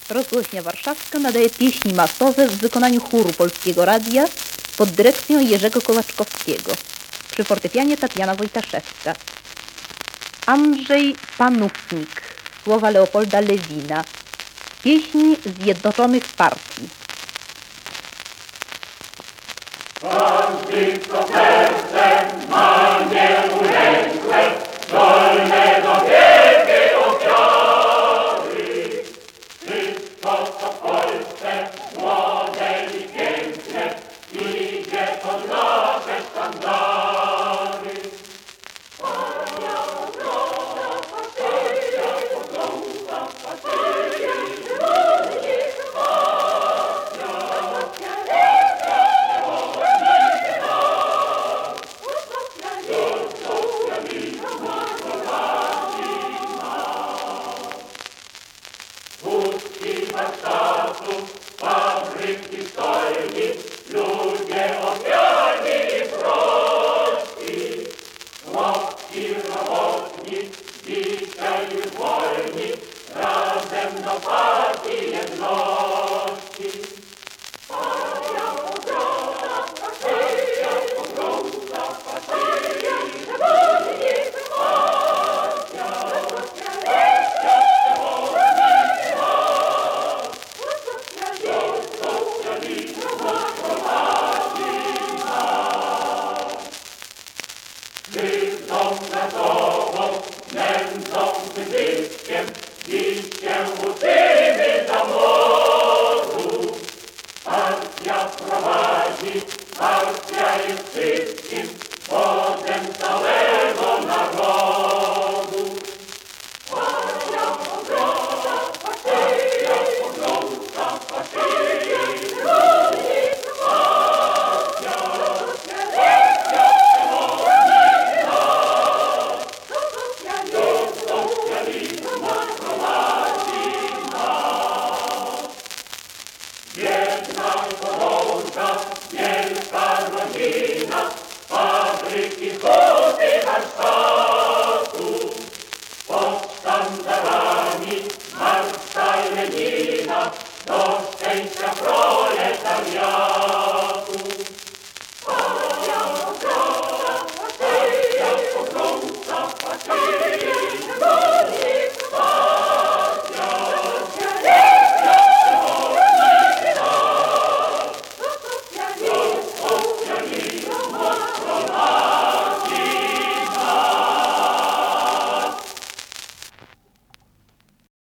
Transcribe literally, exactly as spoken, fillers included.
Rozgłośnia Warszawska nadaje pieśni masowe w wykonaniu chóru Polskiego Radia pod dyrekcją Jerzego Kołaczkowskiego. Przy fortepianie Tatiana Wojtaszewska. Andrzej Panównik. Słowa Leopolda Lewina. Pieśń Zjednoczonych Partii. Każdy, kto sercem ma nieulękłe, zdolne do wielkiej ofiary. Wszystko, co w Polsce młode i piękne, idzie pod nasze sztandary. Partia pogląda, partia pogląda, partia wolni, fabryk i stolni, ludzie ofiarni i prości. Chłopcy robotni, dzisiaj już wolni, razem do partii jedności.